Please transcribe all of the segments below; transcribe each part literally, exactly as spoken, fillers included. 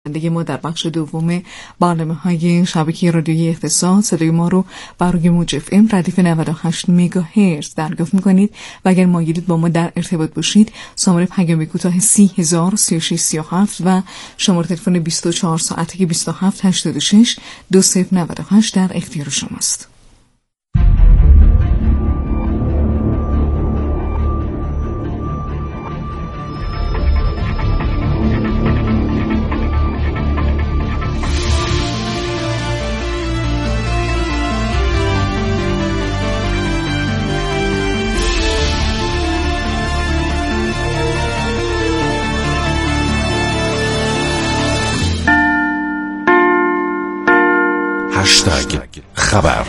دیگه ما در بخش دوم برنامه‌های شبکه رادیویی اقتصاد صدای ما رو بر روی موج اف ام ردیف نود و هشت مگاهرتز دریافت می‌کنید و اگر مایلید با ما در ارتباط باشید شماره پیام کوتاه سی هزار سی و شش سی و هفت و شماره تلفن بیست و چهار ساعته بیست و هفت هشتاد و شش دو صفر نود و هشت در اختیار شماست. هشتگ خبر.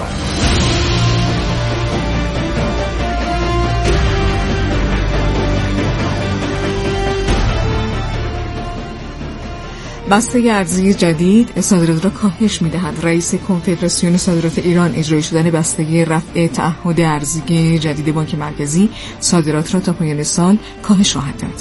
بسته ارزی جدید صادرات را کاهش می‌دهد. رئیس کنفدراسیون صادرات ایران اجرایی شدن بسته رفع تعهد ارزی جدید بانک مرکزی صادرات را تا پایان سال کاهش خواهد داد.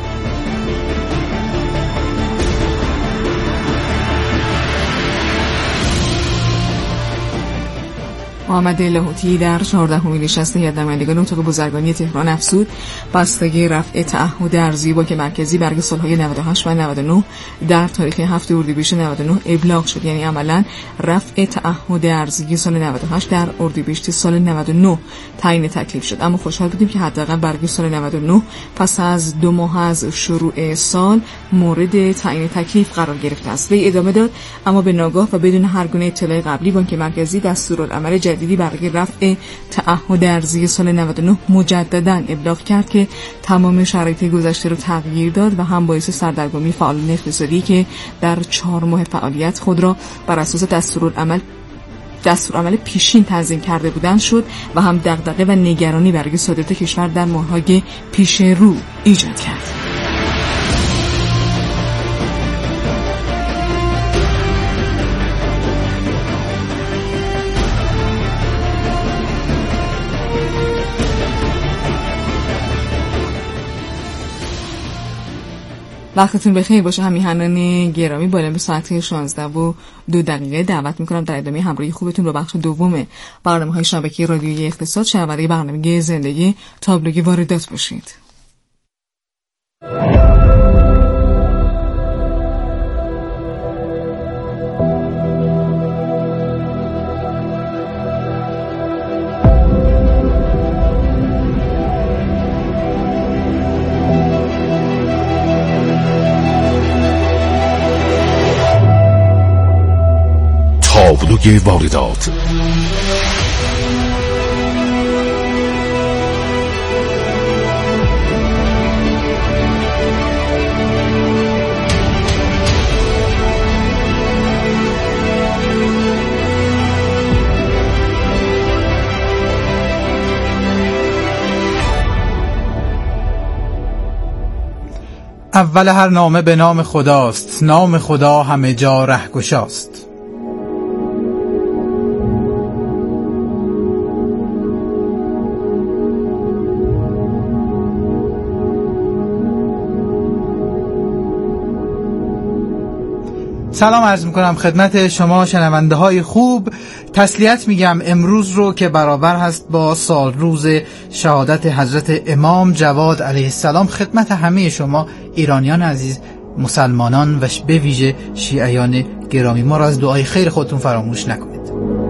محمد لاهوتی در چهاردهمین نشست هیئت نمایندگان اتاق بازرگانی تهران افزود بستگی رفع تعهد ارزی بانک مرکزی برای سالهای نود و هشت و نود و نه در تاریخ هفتم اردیبهشت نود و نه ابلاغ شد، یعنی عملاً رفع تعهد ارزی سال نود و هشت در اردیبهشت سال نود و نه تعیین تکلیف شد. اما خوشحال بودیم که حداقل برای سال نود و نه پس از دو ماه از شروع سال مورد تعیین تکلیف قرار گرفته است. وی ادامه داد اما به ناگاه و بدون هر گونه اطلاع قبلی بانک مرکزی دستورالعمل جدیدی برای رفع تعهد ارزی سال نود و نه مجدداً ابلاغ کرد که تمام شرایط گذشته را تغییر داد و هم باعث سردرگمی فعالان اقتصادی که در چهار ماه فعالیت خود را بر اساس دستورالعمل دستورالعمل پیشین تنظیم کرده بودند شد و هم دغدغه و نگرانی برای صادرات کشور در ماه‌های پیش رو ایجاد کرد. وقتتون بخیر باشه همیهنان گرامی. بالا به ساعت شانزده و دو دقیقه دعوت میکنم در ادامه همراهی خوبتون رو بخش دوم برنامه‌های شبکه رادیویی اقتصاد شنونده برنامه زندگی تابلوی واردات باشید. تابلوی واردات. اول هر نامه به نام خداست، نام خدا همه جا رهگشاست. سلام عرض میکنم خدمت شما شنونده های خوب. تسلیت میگم امروز رو که برابر هست با سال روز شهادت حضرت امام جواد علیه السلام. خدمت همه شما ایرانیان عزیز، مسلمانان و به ویژه شیعیان گرامی، ما را از دعای خیر خودتون فراموش نکنید.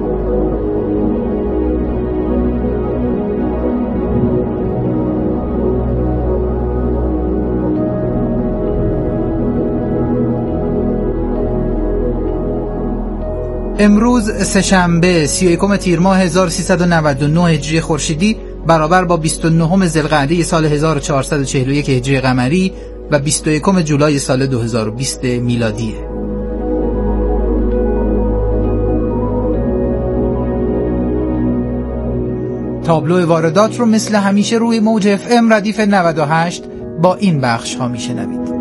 امروز سه‌شنبه سی و یکم تیر ماه هزار و سیصد و نود و نه هجری خورشیدی برابر با بیست و نهم ذوالقعده سال هزار و چهارصد و چهل و یک هجری قمری و بیست و یکم جولای سال دو هزار و بیست میلادیه. تابلو واردات رو مثل همیشه روی موج اف ام ردیف نود و هشت با این بخش ها میشنوید.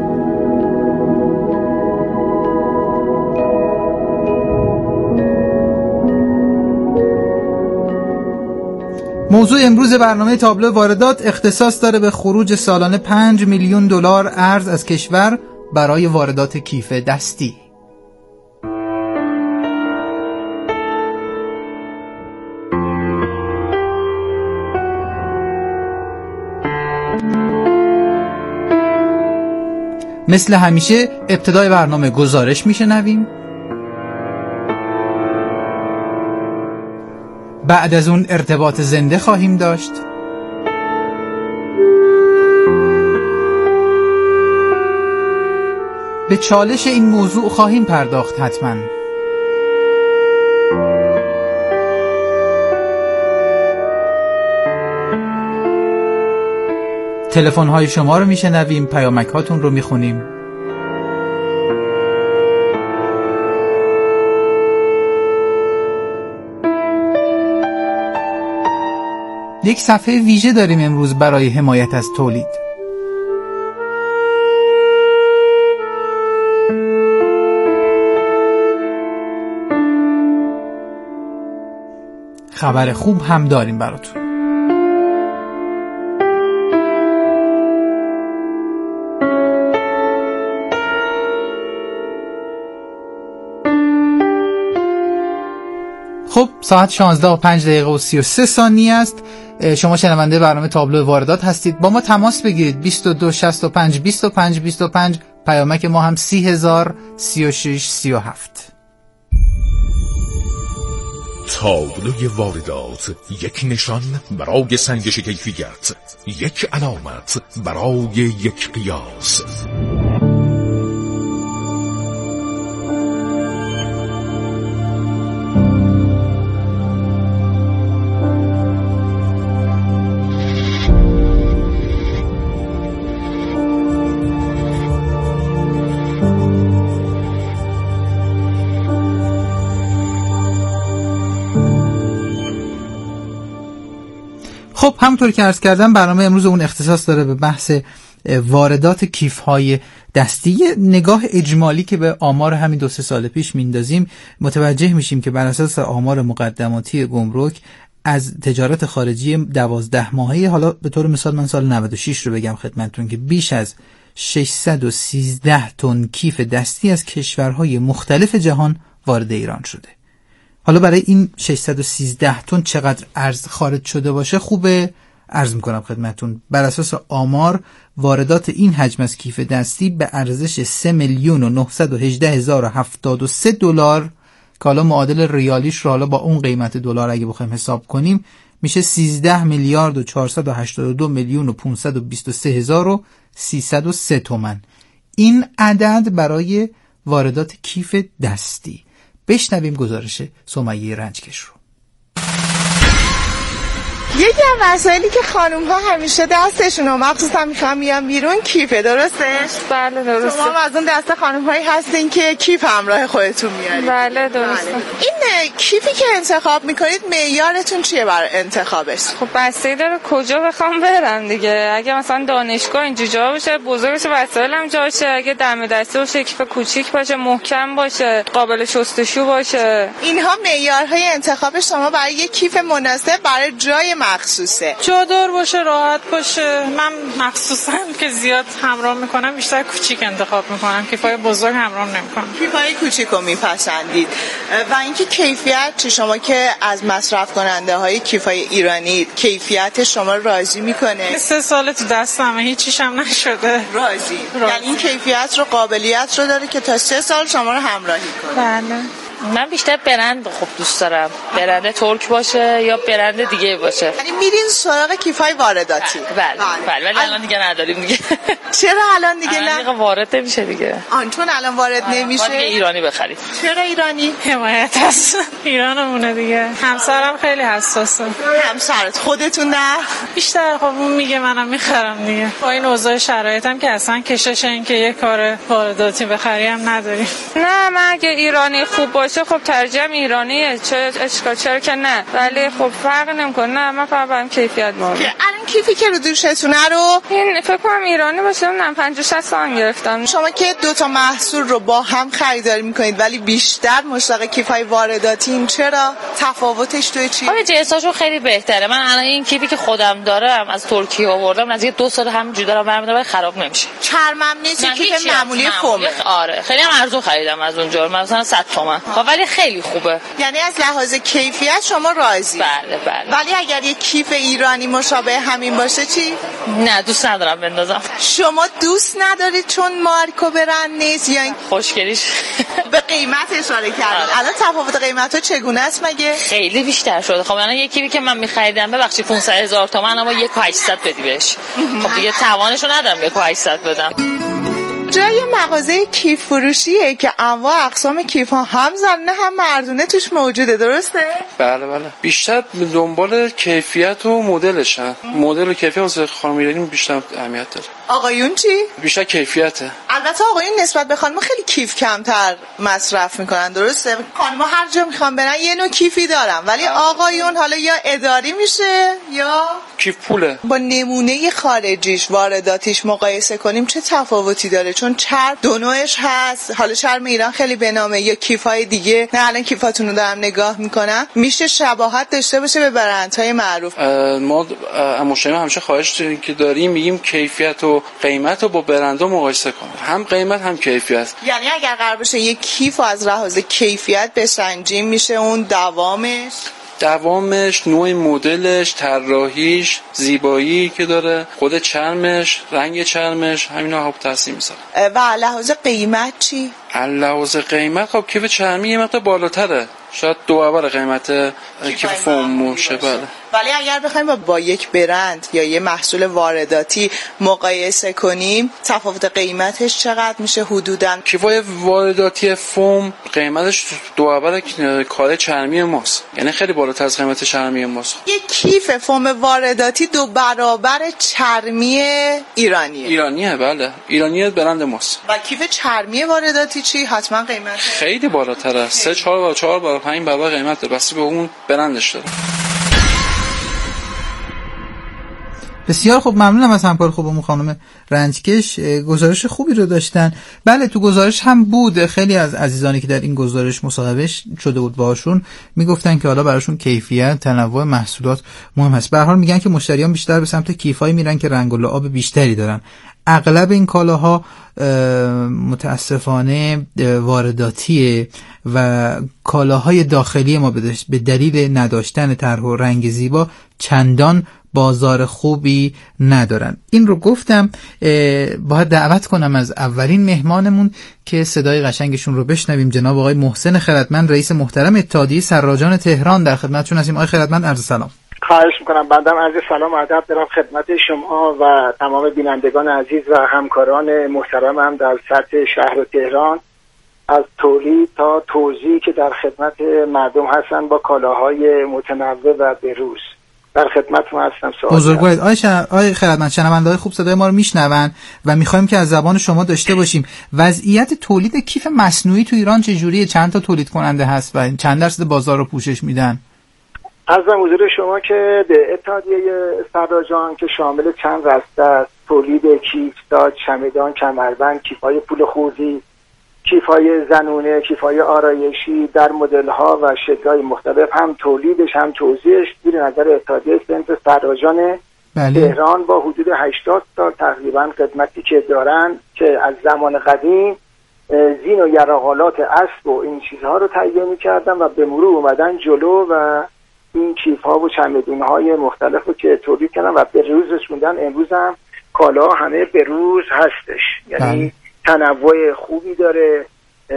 موضوع امروز برنامه تابلو واردات اختصاص داره به خروج سالانه پنج میلیون دلار ارز از کشور برای واردات کیف دستی. مثل همیشه ابتدای برنامه گزارش میشنویم، بعد از اون ارتباط زنده خواهیم داشت، به چالش این موضوع خواهیم پرداخت حتما. تلفن های شما رو میشنویم، پیامک هاتون رو میخونیم. یک صفحه ویژه داریم امروز برای حمایت از تولید. خبر خوب هم داریم براتون. خب ساعت شانزده و پنج دقیقه و سی و سه ثانیه است. شما شنونده برنامه تابلو واردات هستید. با ما تماس بگیرید. بیست و دو شصت و پنج بیست و پنج بیست و پنج. پیامک ما هم سی هزار سی و شش سی و هفت. تابلوی واردات، یک نشان برای سنجش کیفیت، یک علامت برای یک قیاس. خب همونطور که عرض کردم برنامه امروز اون اختصاص داره به بحث واردات کیف‌های دستی. نگاه اجمالی که به آمار همین دو سه سال پیش میندازیم متوجه میشیم که بر اساس آمار مقدماتی گمرک از تجارت خارجی دوازده ماهه، حالا به طور مثال من سال نود و شش رو بگم خدمتتون، که بیش از ششصد و سیزده تن کیف دستی از کشورهای مختلف جهان وارد ایران شده. حالا برای این ششصد و سیزده تن چقدر ارز خارج شده باشه خوبه عرض میکنم خدمتون. بر اساس آمار واردات این حجم از کیف دستی به ارزش سه میلیون و نهصد و هجده هزار و هفتاد و سه دلار که حالا معادل ریالیش رو حالا با اون قیمت دلار اگه بخوایم حساب کنیم میشه سیزده میلیارد و چهارصد و هشتاد و دو میلیون و پانصد و بیست و سه هزار و سیصد و سه تومان. این عدد برای واردات کیف دستی. بشنویم گزارش سمیه رنجکش رو. یکی از مسائلی که خانوم ها همیشه دستشون و مخصوصا میخوام میان بیرون کیفه، درسته؟ بله درسته. شما از اون دسته خانوم هایی هستین که کیف همراه خودتون میارید؟ بله درسته. بله. این کیفی که انتخاب میکنید معیارتون چیه برای انتخابش؟ خب بستگی داره کجا بخوام برم دیگه. اگه مثلا دانشگاه اینجا جا باشه، بزرگ باشه، وسایلم جاشه، اگه دم دستی باشه، کیف کوچیک باشه، محکم باشه، قابل شستشو باشه. اینها معیارهای انتخاب شما برای یک کیف مناسب برای جای مخصوصه. جادار باشه، راحت باشه. من مخصوصا که زیاد همراه میکنم بیشتر کوچیک انتخاب میکنم، کیفای بزرگ همراه نمیکنم. کیفای کوچیک رو میپسندید. و اینکه کیفیت چه، شما که از مصرف کننده های کیفای ایرانی کیفیت شما راضی میکنه؟ سه سال تو دستم هیچیش هم نشده. راضی. یعنی این کیفیت رو، قابلیت رو داره که تا سه سال شما رو همراهی کنه. بله. من بیشتر برند خوب دوست دارم، برند ترک باشه یا برند دیگه باشه. یعنی میرین سراغ کیفای وارداتی؟ بله بله ولی الان دیگه نداریم دیگه. چرا الان دیگه نه؟ دیگه وارد نمیشه دیگه. آن چون الان وارد نمیشه. دیگه ایرانی بخرید. چرا ایرانی؟ حمایت از ایرانمونه دیگه. همسرم خیلی حساسه. همسرت؟ خودتون نه؟ بیشتر خب اون میگه منم میخرم دیگه. با این اوضاع شرایطم که اصلا کشش این که یه کار وارداتی بخریم نداریم. نه من اگه ایرانی خوب باشه خب ترجیحاً ایرانیه، چه اشکال چرا که نه، ولی خب فرق نمیکنه. نه من فقط برام کیفیت مهمه. الان کیفی که رو دوشتونه رو این فکر کنم ایرانی باشه، من پنجاه شصت تومن گرفتم. شما که دو تا محصول رو با هم خریداری میکنید ولی بیشتر مشتاق کیف‌های وارداتین، چرا؟ تفاوتش توی چی؟ آره جنساشون خیلی بهتره. من الان این کیفی که خودم دارم از ترکیه آوردم، نزدیک دو سال همینجوری دارم برمی‌دارم ولی خراب نمیشه. چرمم نیست، کیف معمولی فومه. آره خیلی هم ارزون خریدم از اونجا، مثلا صد تومن. ولی خیلی خوبه. یعنی از لحاظ کیفیت شما راضی؟ بله بله. ولی اگر یک کیف ایرانی مشابه همین باشه چی؟ نه دوست ندارم بندازم. شما دوست ندارید چون مارک و برند نیست یا این خوشگلیش؟ به قیمت اشاره کردن. الان تفاوت قیمت‌ها چگونه است مگه؟ خیلی بیشتر شده. خب الان یکی که من می‌خریدم ببخشید پانصد هزار تومان اما یک و هشتصد بدی بهش. خب دیگه توانشو ندارم یک و هشتصد بدم. جای مغازه کیف فروشیه که انواع اقسام کیف ها هم زنونه هم مردونه توش موجوده، درسته؟ بله بله. بیشتر دنبال کیفیت و مدلشن. مدل و کیفیت واسه خانم ایرانی بیشتر اهمیت داره. آقایون چی؟ بیشتر کیفیته. البته آقایون نسبت به خانم‌ها خیلی کیف کمتر مصرف میکنن، درسته؟ خانم‌ها هر جا میخوان برن یه نوع کیفی دارن ولی آقایون حالا یا اداری میشه یا کیف پوله. با نمونه خارجیش وارداتیش مقایسه کنیم چه تفاوتی داره؟ چون چرم دو نوعش هست، حالا چرم ایران خیلی به نامه یا کیفای دیگه، نه الان کیفاتون رو دارم نگاه میکنم، میشه شباهت داشته باشه به برندهای معروف. ما مشتری همیشه خواهش که داریم میگیم کیفیت و قیمت رو با برندها مقایسه کنه، هم قیمت هم کیفیت. یعنی اگر قرار باشه یک کیف از لحاظ کیفیت بسنجیم میشه اون دوامش دوامش، نوع مدلش، طراحیش، زیبایی که داره، خود چرمش، رنگ چرمش، همینا ها تاثیر میذاره. و لحاظ قیمت چی؟ لحاظ قیمت خب کیف چرمی یه مقدار بالاتره، شاید دو برابر قیمت کیف فوم باشه. بله. ولی اگر بخوایم با, با یک برند یا یه محصول وارداتی مقایسه کنیم تفاوت قیمتش چقدر میشه حدوداً؟ کیفای وارداتی فوم قیمتش دو برابر کار چرمی ماست، یعنی خیلی بالاتر از قیمت چرمی ماست. یک کیف فوم وارداتی دو برابر چرمی ایرانیه. ایرانیه بله، ایرانیه برند ماست. و کیف چرمی وارداتی چی؟ حتما قیمت خیلی بالاتره، سه چهار برابر چهار برابر پنج برابر قیمت داره، بس به اون برندش داره. بسیار خوب، ممنونم از همکار خوبمون خانم رنجکش، گزارش خوبی رو داشتن. بله تو گزارش هم بود، خیلی از عزیزانی که در این گزارش مصاحبه شده بود باهاشون میگفتن که حالا براشون کیفیت، تنوع محصولات مهم هست. به هر حال میگن که مشتریان بیشتر به سمت کیفایی میرن که رنگ و لعاب بیشتری دارن. اغلب این کالاها متاسفانه وارداتیه و کالاهای داخلی ما به دلیل نداشتن طرح و رنگ زیبا چندان بازار خوبی ندارن. این رو گفتم، باید دعوت کنم از اولین مهمانمون که صدای قشنگشون رو بشنویم، جناب آقای محسن خردمند، رئیس محترم اتحادیه سراجان تهران. در خدمتتون هستیم آقای خردمند، عرض سلام. خواهش میکنم. بندم عرض سلام و ادب دارم خدمت شما و تمام بینندگان عزیز و همکاران محترمم در سطح شهر تهران، از تولید تا توزیع که در خدمت مردم هستن با کالاهای متنوع و بروز. در خدمتتون هستم. بزرگوارید آقای شن... آقای خردمند، شنونده‌های خوب صدای ما رو میشنون و میخوایم که از زبان شما داشته باشیم وضعیت تولید کیف مصنوعی تو ایران چجوریه؟ چند تا تولید کننده هست و چند درصد بازار رو پوشش میدن؟ عرضم حضور شما که اتحادیه سراجان که شامل چند رسته است، تولید کیف تا چمدان، کمربند، کیف‌های پول خوردی، کیف‌های زنونه، کیف‌های آرایشی در مدل‌ها و شکل‌های مختلف، هم تولیدش هم توزیعش زیر نظر اتحادیه صنف سراجان بله. تهران با حدود هشتاد سال تقریبا خدمتی که دارن که از زمان قدیم زین و یراقالات اسب و این چیزها رو تهیه می‌کردن و به مرور اومدن جلو و این کیف‌ها و چمدون‌های مختلف رو که تولید کردن و به روز رسوندن. امروز هم کالا همه به روز هستش، یعنی بله. تنوع خوبی داره،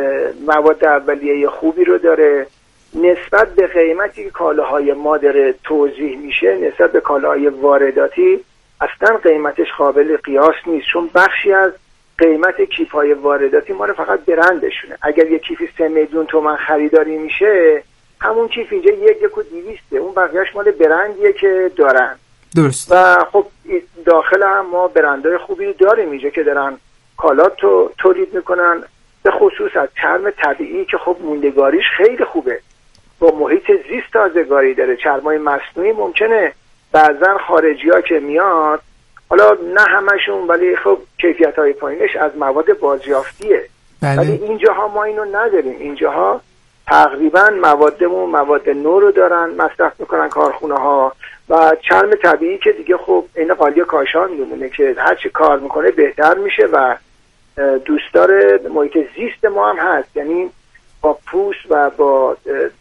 مواد اولیه خوبی رو داره. نسبت به قیمتی که کالاهای ما داره توزیع میشه نسبت به کالاهای وارداتی اصلا قیمتش قابل قیاس نیست، چون بخشی از قیمت کیف‌های وارداتی ما رو فقط برندشونه. اگر یک کیفی سه میلیون تومان خریداری میشه، همون کیف اینجا یک یک و دیویسته، اون بقیهش مال برندیه که دارن. درست. و خب داخل هم ما برندهای خوبی داریم اینجا که دارن کالات تو تولید میکنن، به خصوص از چرم طبیعی که خب موندگاریش خیلی خوبه، با محیط زیست تازگاری داره. چرمای مصنوعی ممکنه بعضا خارجی ها که میاد، حالا نه همشون ولی خب کیفیت های پایینش از مواد بازیافتیه. بله. ولی اینجاها ما اینو نداریم. اینجاها تقریبا موادمون مواد نو رو دارن مصرف میکنن کارخونه ها و چرم طبیعی که دیگه خب این قالی کاشان میمونه که هر چی کار میکنه بهتر میشه و دوستدار محیط زیست ما هم هست. یعنی با پوست و با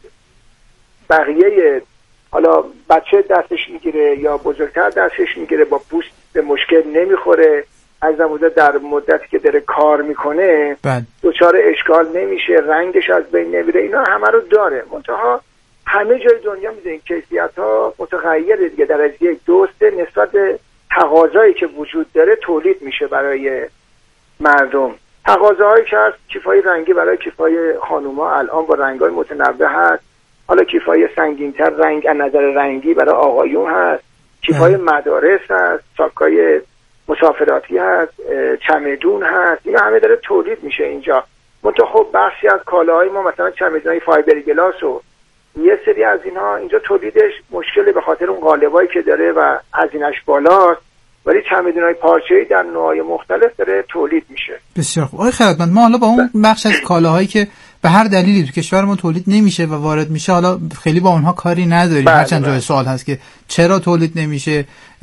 بقیه، حالا بچه دستش میگیره یا بزرگتر دستش میگیره، با پوست به مشکل نمیخوره، از زموده در مدتی که داره کار میکنه دچار اشکال نمیشه، رنگش از بین نمیره. اینا همه رو داره. منتها همه جای دنیا میدونید کیفیت ها متغیره دیگه، در از یک دو سه نسبت تقاضایی که وجود داره تولید میشه برای مردم. تقاضاهایی که هست کیفای رنگی برای کیفای خانوما الان با رنگای متنوع هست، حالا کیفای سنگین‌تر رنگ از نظر رنگی برای آقایون هست، کیفای مدارس هست، ساکای مسافراتی هست، چمدون هست. اینا همه داره تولید میشه اینجا. منتها خب بخشی از کالاهای ما مثلا چمدونای فایبر گلاس و یه سری از اینها اینجا تولیدش مشکله به خاطر اون قالبایی که داره و هزینه‌اش بالاست، ولی چمدونای پارچه‌ای در نوع‌های مختلف داره تولید میشه. بسیار خوب. آقای خیرتمند، ما حالا با اون بخش از کالاهایی که به هر دلیلی تو کشور ما تولید نمیشه و وارد میشه حالا خیلی با اونها کاری نداریم. هرچند جای سوال هست که چرا تولید نمیشه،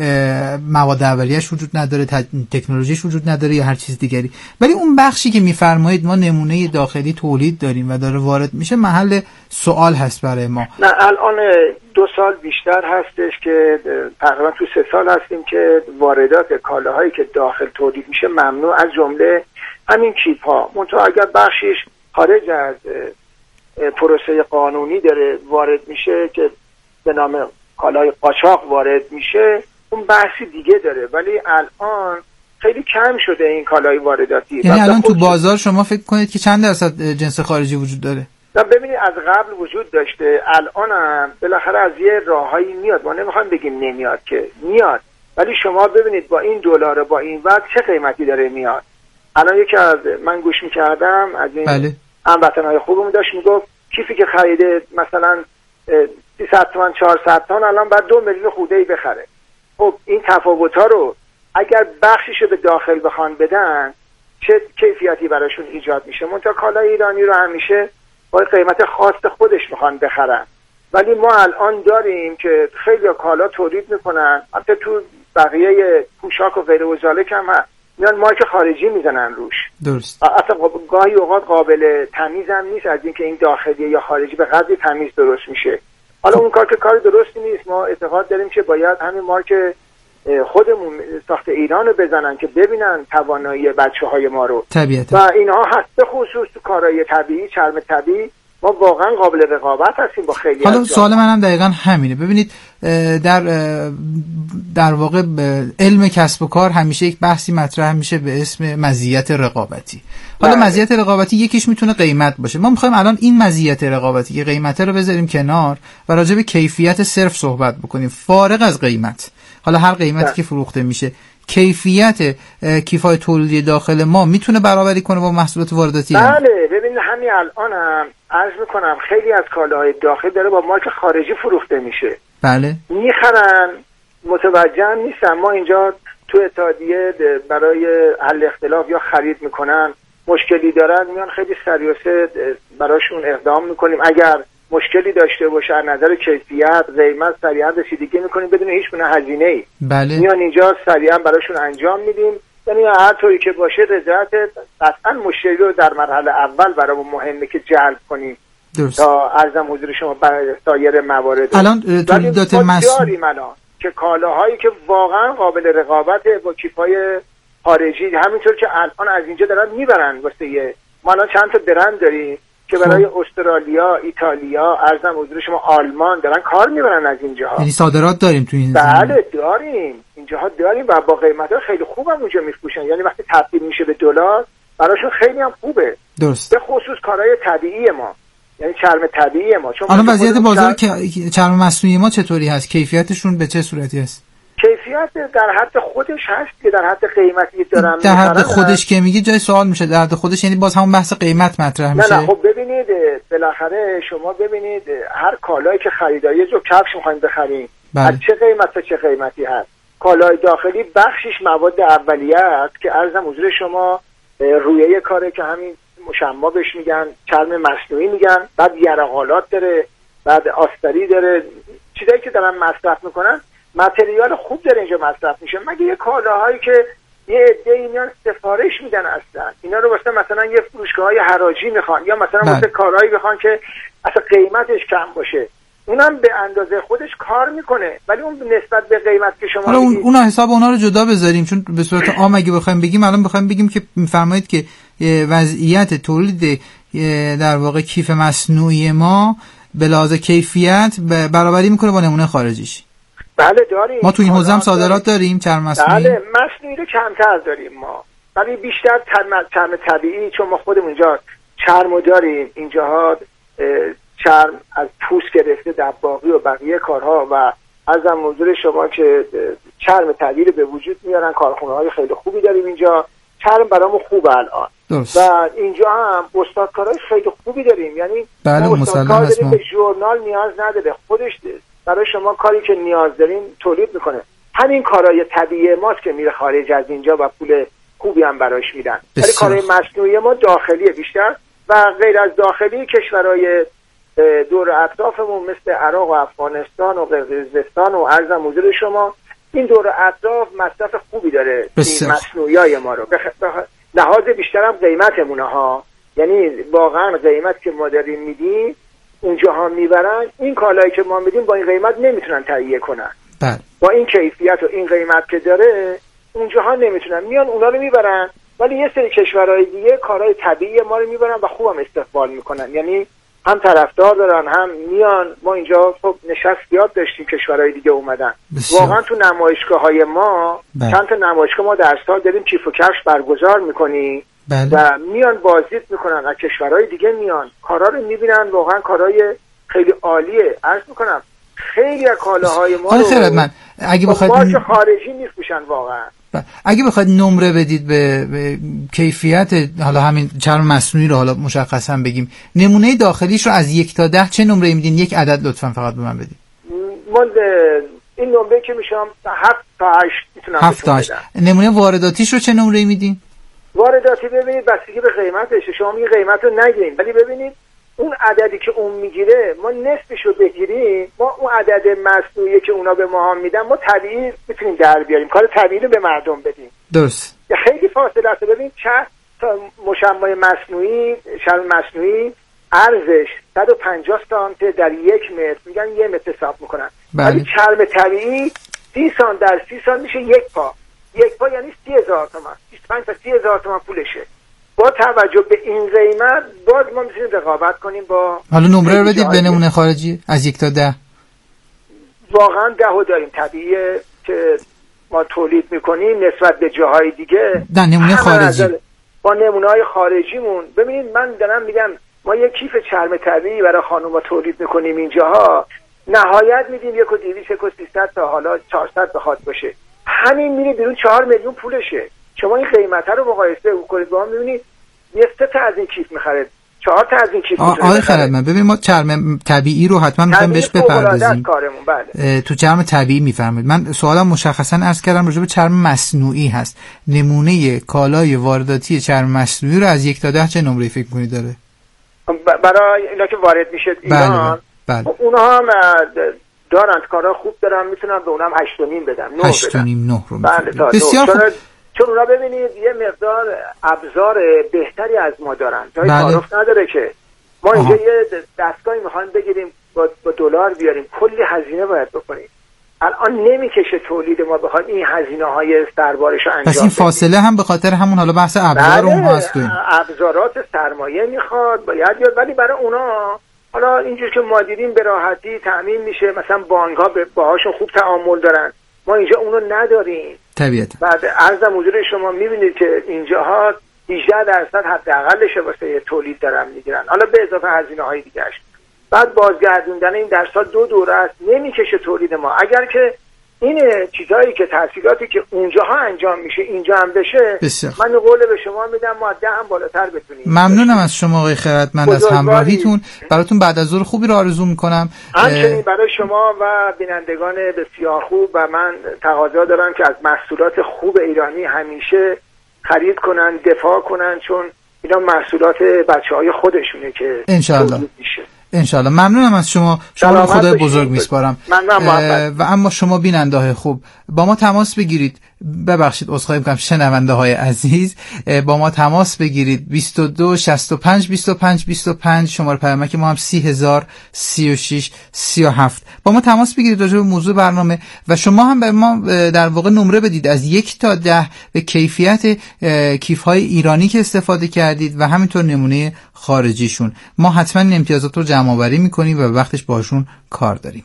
مواد اولیه‌اش وجود نداره، تکنولوژیش وجود نداره یا هر چیز دیگری. ولی اون بخشی که میفرمایید ما نمونه داخلی تولید داریم و داره وارد میشه محل سوال هست برای ما. نه الان دو سال بیشتر هستش که تقریبا تو سه سال هستیم که واردات کالاهایی که داخل تولید میشه ممنوع، از جمله همین کیپ ها. منتها اگر بخشیش خارج از پروسه قانونی داره وارد میشه که به نام کالای قاچاق وارد میشه، اون بحثی دیگه داره. ولی الان خیلی کم شده این کالای وارداتی. یعنی الان تو بازار شما فکر کنید که چند درصد جنس خارجی وجود داره؟ نه ببینید، از قبل وجود داشته، الان هم بالاخره از یه راههایی میاد. ما نمیخوایم بگیم نمیاد، که میاد. ولی شما ببینید با این دلار با این وقت چه قیمتی داره میاد. الان یکی از من گوش میکردم از این بله. هموطنهای خوبم داشت میگفت کیفی که خریده مثلا سیصد تومن چهارصد تومن الان بعد دو میلیون خوده‌ای بخره. خب این تفاوت‌ها رو اگر بخشیشو به داخل بخوان بدن چه کیفیتی براشون ایجاد میشه. منتها کالای ایرانی رو همیشه با قیمت خاص خودش میخوان بخرن. ولی ما الان داریم که خیلی کالا تولید میکنن، حتی تو بقیه پوشاک و غیر و ذالک هم هست، میان مارک خارجی میزنن روش. درست. اصلا گاهی اوقات قابل تمیز هم نیست از اینکه این داخلی یا خارجی به قدری تمیز درست میشه. حالا اون کار که کار درستی نیست. ما اعتقاد داریم که باید همین مارک خودمون ساخت ایران رو بزنن که ببینن توانایی بچه‌های ما رو. طبیعتا. و اینها هست، به خصوص تو کارهای طبیعی، چرم طبیعی ما واقعا قابل رقابت هستیم با خیلی. حالا سوال منم دقیقاً همینه. ببینید در در واقع علم کسب و کار همیشه یک بحثی مطرح میشه به اسم مزیت رقابتی. حالا مزیت رقابتی یکیش میتونه قیمت باشه. ما میخوایم الان این مزیت رقابتی که قیمت رو بذاریم کنار و راجع به کیفیت صرف صحبت بکنیم، فارغ از قیمت. حالا هر قیمتی که فروخته میشه، کیفیت کیفای تولیدی داخل ما میتونه برابری کنه با محصولات وارداتی؟ بله. ببینید همین الان هم عرض میکنم خیلی از کالاهای داخل داره با مارک خارجی فروخته میشه. بله. میخرن، متوجه نیستن. ما اینجا تو اتحادیه برای حل اختلاف یا خرید میکنن، مشکلی دارن، میان خیلی سریعه براشون اقدام میکنیم. اگر مشکلی داشته باشه از نظر کیفیت، قیمت، سریعا رسیدگی میکنیم بدون هیچ گونه هزینه‌ای. بله. میان اینجا سریعا براشون انجام میدیم. یعنی هر طوری که باشه رضایت قطعا مشتری رو در مرحله اول برامون مهمه که جلب کنیم. درست. تا عرضم حضور شما برای سایر موارد. الان تولیدات مسئول الان که کالاهایی که واقعا قابل رقابت با کیفای خارجی، همینطور که الان از اینجا دارن میبرن واسه یه ما الان چند تا برند داریم که برای استرالیا، ایتالیا، عرضم حضور شما آلمان دارن کار میبرن از اینجاها. یعنی صادرات داریم تو این زمین؟ بله داریم، اینجاها داریم و با قیمت‌ها خیلی خوبم اونجا میفروشن. یعنی وقتی تبدیل میشه به دلار براشون خیلی هم خوبه. درست. به خصوص کارهای طبیعی ما، یعنی چرم طبیعی ما. چون الان وضعیت بازار چرم... چرم مصنوعی ما چطوری هست؟ کیفیتشون به چه صورتی هست؟ کیفیت در حد خودش هست که در حد قیمتی دارم. در حد خودش که میگی جای سوال میشه. در حد خودش یعنی باز همون بحث قیمت مطرح میشه. نه نه خب ببینید بالاخره شما ببینید هر کالایی که خریداری جو کفش میخوایم بخریم، بله. از چه قیمت تا چه قیمتی هست. کالای داخلی بخشش مواد اولیه است که عرضم حضور شما رویه کاره که همین مشما بهش میگن، چرم مصنوعی میگن، بعد یرقالات داره، بعد آستری داره، چیزایی که دارن مصرف میکنن متریال خوب داره اینجا مصرف میشه، مگه یه کالاهایی که یه عده‌ای میان سفارش میدن اصلا اینا رو واسه مثلا یه فروشگاه‌های حراجی میخوان یا مثلا واسه کارهایی میخوان که اصلا قیمتش کم باشه، اونم به اندازه خودش کار میکنه، ولی اون نسبت به قیمت که شما حالا اون اونا حساب اونا رو جدا بذاریم، چون به صورت عام اگه بخوایم بگیم الان بخوایم بگیم که میفرمایید که وضعیت تولید در واقع کیف مصنوعی ما به لحاظ کیفیت برابری میکنه با نمونه خارجیش. بله داریم. ما تو این حوزه هم صادرات داریم چرم مصنوعی؟ بله مصنوعی رو کمتر داریم ما، ولی بیشتر چرم طبیعی، چون ما خودمون اینجا چرمو داریم، اینجاها چرم از پوست گرفته دباغی و بقیه کارها و ازم حضور شما که چرم طبیعی به وجود میارن، کارخونه‌های خیلی خوبی داریم اینجا، چرم برامون خوبه الان. درست. و اینجا هم استادکارای خیلی خوبی داریم، یعنی بله استادکار داریم به ژورنال نیاز نداره، خودش برای شما کاری که نیاز دارین تولید میکنه. همین کارهای طبیعی ماست که میره خارج از اینجا و پول خوبی هم براش میدن، ولی کارهای مصنوعی ما داخلیه بیشتر و غیر از داخلی کشورهای دور اطرافمون مثل عراق و افغانستان و قرقیزستان و عرضم حضور شما این دور اطراف مصرف خوبی داره این مصنوعیای ما رو، لحاظ بیشتر هم قیمتمونه ها، یعنی واقعا قیمت که ما داریم میدیم اونجاها میبرن، این کالایی که ما میدیم با این قیمت نمیتونن تهیه کنن. بله. با این کیفیت و این قیمت که داره اونجاها نمیتونن، میان اونا رو میبرن، ولی یه سری کشورهای دیگه کارهای طبیعی ما رو میبرن و خوبم استقبال میکنن، یعنی هم طرفدار دارن هم میان. ما اینجا خب نشست یاد داشتیم کشورهای دیگه اومدن بسیار. واقعا تو نمایشگاه‌های ما بله. چند تا نمایشگاه ما در سال داریم کیف و کفش برگزار میکنیم بله. و میان بازدید میکنن، از کشورهای دیگه میان کارا رو میبینن، واقعا کارهای خیلی عالیه. عرض میکنم خیلی از کالاهای ما رو من اگه بخواید مارک خارجی میفروشن واقعا. اگه بخواید نمره بدید به, به کیفیت حالا همین چرم مصنوعی رو حالا مشخصا بگیم، نمونه داخلیش رو از یک تا ده چه نمره میدین؟ یک عدد لطفا فقط به من بدید. من این نمره که میشم هفت تا هشت میتونم هفت تا هشت. نمونه وارداتیش رو چه نمره میدین؟ وارداتی ببینید بستگی به قیمتش، شما میگی قیمت رو نگیرین، ولی ببینید اون عددی که اون میگیره ما نصفش رو بگیریم، ما اون عدد مصنوعی که اونا به ما هم میدن ما طبیعی میتونیم در بیاریم، کار طبیعی رو به مردم بدیم. درست. خیلی فاصله است. ببین چه تا مشمع مصنوعی، چرم مصنوعی ارزش صد و پنجاه سانتی در یک متر، میگن یه متر حساب میکنن، ولی بله. چرم طبیعی سی سانت در سی سانت میشه یک پا، یک پا یعنی سی هزار تومان، بیست و پنج تا سی هزار تومان پولشه. با توجه به این قیمت باز ما میتونیم رقابت کنیم با. حالا نمره رو بدید به نمونه خارجی از یک تا ده. واقعا ده داریم طبیعیه که ما تولید میکنیم نسبت به جاهای دیگه. در نمونه خارجی با نمونه های خارجیمون ببینید، من دارم میگم ما یک کیف چرم طبیعی برای خانوما تولید میکنیم اینجاها، نهایت میدیم یک و دویست یک و سیصد تا حالا چهارصد بخواد باشه، همین میره بیرون چهار میلیون پولشه. شما این قیمت رو مقایسه کنید با هم ببینید یه سه تا از این کیف میخره، چهار تا از این کیف میخره. آقای خردمند ببین ما چرم طبیعی رو حتما میخوایم بهش بپردازیم. بله. تو چرم طبیعی میفرمایید. من سوالم مشخصا عرض کردم راجع به چرم مصنوعی هست. نمونه کالای وارداتی چرم مصنوعی رو از یک تا ده چه نمره فکر کنید داره؟ برای اینا که وارد میشه ایران بله. بله. اونها هم دارن کارا خوب دارن، میتونم به اونم هشت و نیم بدم، نه هشت و نیم نه رو بله. بسیار خوب. چون اونا ببینید یه مقدار ابزار بهتری از ما دارن، جای بله. تعارف نداره که ما اینجا آها. یه دستگاهی میخوایم بگیریم با, با دلار بیاریم، کلی هزینه باید بکنیم، الان نمیکشه تولید ما بخوایم این هزینه های سربارش رو انجام بدیم. پس این فاصله هم به خاطر همون حالا بحث ابزار بله. اونها هست. ابزارات سرمایه میخواد باید بیاد، ولی برای اونا حالا اینجور که ما دیدیم به راحتی تأمین میشه، مثلا بانک ها باهاشون خوب تعامل دارن، ما اینجا اونو نداریم طبیعتا. بعد عرضم حضور شما میبینید که اینجاها هجده درصد حداقلش واسه تولید دارن میگیرن، حالا به اضافه هزینه های دیگه‌اش. بعد بازگردوندن این در سال دو دوره است، نمیکشه تولید ما. اگر که این چیزایی که تحصیلاتی که اونجاها انجام میشه اینجا هم بشه بسیار. من قول به شما میدم ماده هم بالاتر بتونیم. ممنونم از شما آقای خیرتمند از همراهیتون. براتون بعد از ظهر خوبی رو آرزو میکنم. همچنین برای شما و بینندگان بسیار خوب و من تقاضا دارم که از محصولات خوب ایرانی همیشه خرید کنن، دفاع کنن، چون اینا محصولات بچه‌های خودشونه که انشالله انشالله. ممنونم از شما. شما رو خدای بزرگ میسپارم. و اما شما بیننده های خوب با ما تماس بگیرید. ببخشید عذرخواهی میکنم شنونده های عزیز، با ما تماس بگیرید. بیست و دو شصت و پنج بیست و پنج بیست و پنج شماره پیامک ما هم سی هزار سی و شش سی و هفت. با ما تماس بگیرید راجع به موضوع برنامه و شما هم به ما در واقع نمره بدید از یک تا ده به کیفیت کیف های ایرانی که استفاده کردید و همینطور نمونه خارجیشون. ما حتما این امتیازات رو جمع آوری میکنیم و به وقتش باشون کار داریم.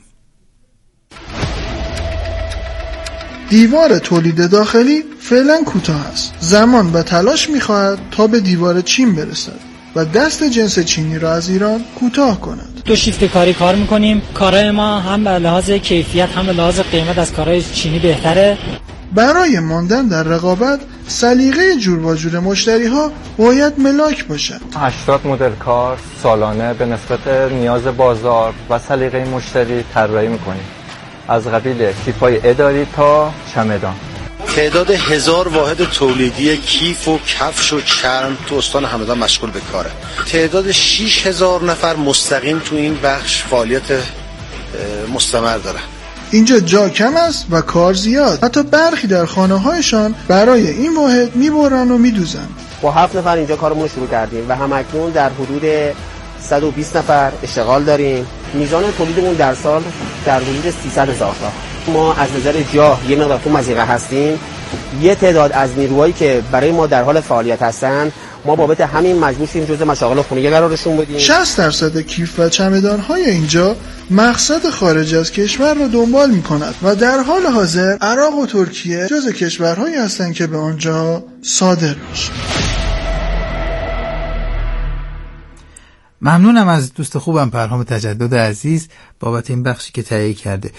دیوار تولید داخلی فعلا کوتاه است. زمان و تلاش می‌خواهد تا به دیوار چین برسد و دست جنس چینی را از ایران کوتاه کند. دو شیفت کاری کار می‌کنیم. کارهای ما هم به لحاظ کیفیت هم به لحاظ قیمت از کارهای چینی بهتره. برای ماندن در رقابت سلیقه جور و جور مشتری‌ها باید ملاک باشد. هشتاد مدل کار سالانه به نسبت نیاز بازار و سلیقه مشتری طراحی می‌کنیم. از قبیل کیف‌های اداری تا چمدان. تعداد هزار واحد تولیدی کیف و کفش و چرم تو استان همدان مشغول به کاره. تعداد شش هزار نفر مستقیم تو این بخش فعالیت مستمر داره. اینجا جا کم است و کار زیاد. حتی برخی در خانه‌هایشان برای این واحد میبرن و میدوزن. با هفت نفر اینجا کارمون شروع کردیم و همکنون در حدود صد و بیست نفر اشتغال داریم. میزان تولیدمون در سال در حدود سیصد هزار تا. ما از نظر جا یه مقدار تو مضیقه هستیم. یه تعداد از نیروهایی که برای ما در حال فعالیت هستن ما بابت همین مجبور شدیم جزء مشاغل خونگی قرارشون بدیم. شصت درصد کیف و چمدان‌های اینجا مقصد خارج از کشور را دنبال می‌کند و در حال حاضر عراق و ترکیه جزء کشورهایی هستند که به آنجا صادر می‌شود. ممنونم از دوست خوبم پرهام تجدد عزیز بابت این بخشی که تهیه کرده.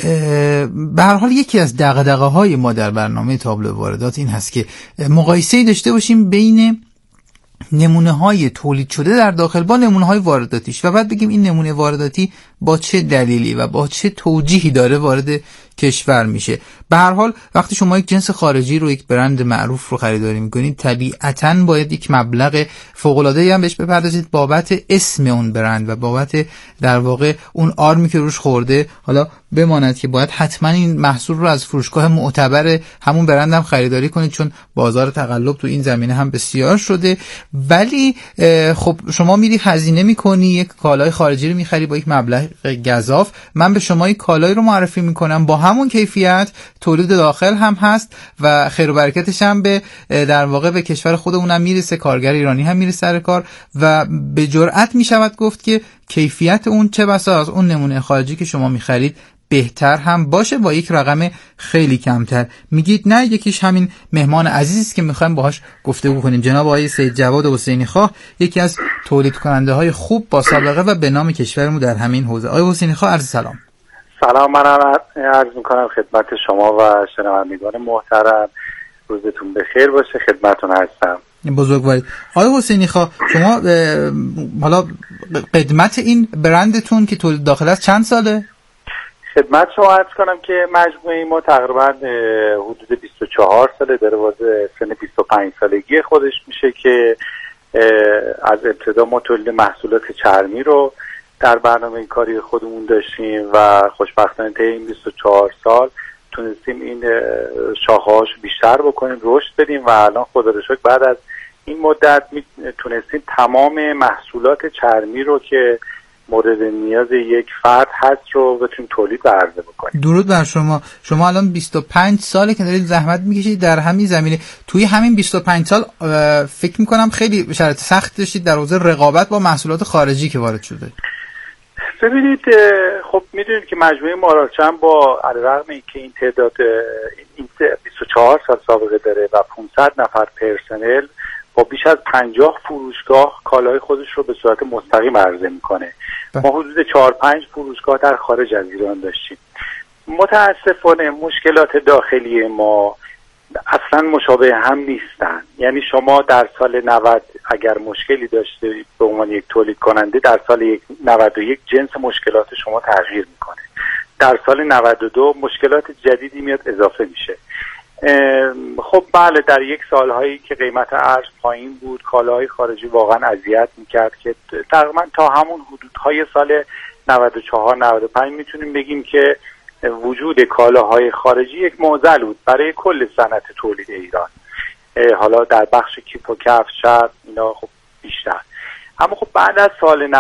به هر حال یکی از دغدغه‌های ما در برنامه تابلو واردات این هست که مقایسه‌ای داشته باشیم بین نمونه های تولید شده در داخل با نمونه های وارداتیش و بعد بگیم این نمونه وارداتی با چه دلیلی و با چه توجیهی داره وارد کشور میشه. به هر حال وقتی شما یک جنس خارجی رو، یک برند معروف رو خریداری میکنید طبیعتاً باید یک مبلغ فوق‌العاده‌ای هم بهش بپردازید بابت اسم اون برند و بابت در واقع اون آرمی که روش خورده. حالا بماند که باید حتما این محصول رو از فروشگاه معتبر همون برند هم خریداری کنید چون بازار تقلب تو این زمینه هم بسیار شده. ولی خب شما میری هزینه میکنی یک کالای خارجی رو میخری با یک مبلغ گزاف. من به شما یک کالای رو معرفی میکنم با همون کیفیت، تولید داخل هم هست و خیر و برکتش هم به در واقع به کشور خودمون هم میرسه، کارگر ایرانی هم میرسه سر کار و به جرئت میشود گفت که کیفیت اون چه بسا از اون نمونه خارجی که شما میخرید بهتر هم باشه با یک رقم خیلی کمتر. میگید نه یکیش همین مهمان عزیزی است که میخوایم باهاش گفتگو کنیم. جناب آقای سید جواد حسینی خواه یکی از تولید کننده های خوب با سابقه و به نام کشورمون در همین حوزه. آقای حسینی خواه عرض سلام. سلام، من عرض میکنم خدمت شما و شنوندگان محترم. روزتون بخیر باشه. خدمتتون هستم. بزرگواری. آقای حسینی خواه شما حالا قدمت این برندتون که تولید داخل است چند ساله؟ خدمت شما عرض کنم که مجموعه ما تقریبا حدود بیست و چهار ساله داره، واسه سن بیست و پنج سالگی خودش میشه که از ابتدا ما تولید محصولات چرمی رو در برنامه کاری خودمون داشتیم و خوشبختانه طی این بیست و چهار سال تونستیم این شاخه‌هاش بیشتر بکنیم، رشد بدیم و الان خدا رو شکر بعد از این مدت تونستیم تمام محصولات چرمی رو که مورد نیاز یک فرد هست رو بتونیم تولید و عرضه بکنیم. درود بر شما. شما الان بیست و پنج ساله که دارید زحمت میکشید در همین زمینه. توی همین بیست و پنج سال فکر میکنم خیلی شرایط سخت داشتید در حوزه رقابت با محصولات خارجی که وارد شده. ببینید خب میدونید که مجموعه مارالچم با علیرغم اینکه این تعداد این بیست و چهار سال سابقه داره و پانصد نفر پرسنل با بیش از پنجاه فروشگاه کالای خودش رو به صورت مستقیم عرضه میکنه. ما حدود چهار پنج فروشگاه در خارج از ایران داشتیم. متاسفانه مشکلات داخلی ما اصلا مشابه هم نیستن. یعنی شما در سال نود اگر مشکلی داشته به عنوان یک تولید کننده، در سال نود و یک جنس مشکلات شما تغییر میکنه، در سال نود و دو مشکلات جدیدی میاد اضافه میشه. خب بله، در یک سالهایی که قیمت ارز پایین بود، کالاهای خارجی واقعا اذیت میکرد که تقریبا تا همون حدودهای سال نود و چهار نود و پنج میتونیم بگیم که وجود کالاهای خارجی یک معضل بود برای کل صنعت تولید ایران. حالا در بخش کیف و کفش اینا خب بیشتر. اما خب بعد از سال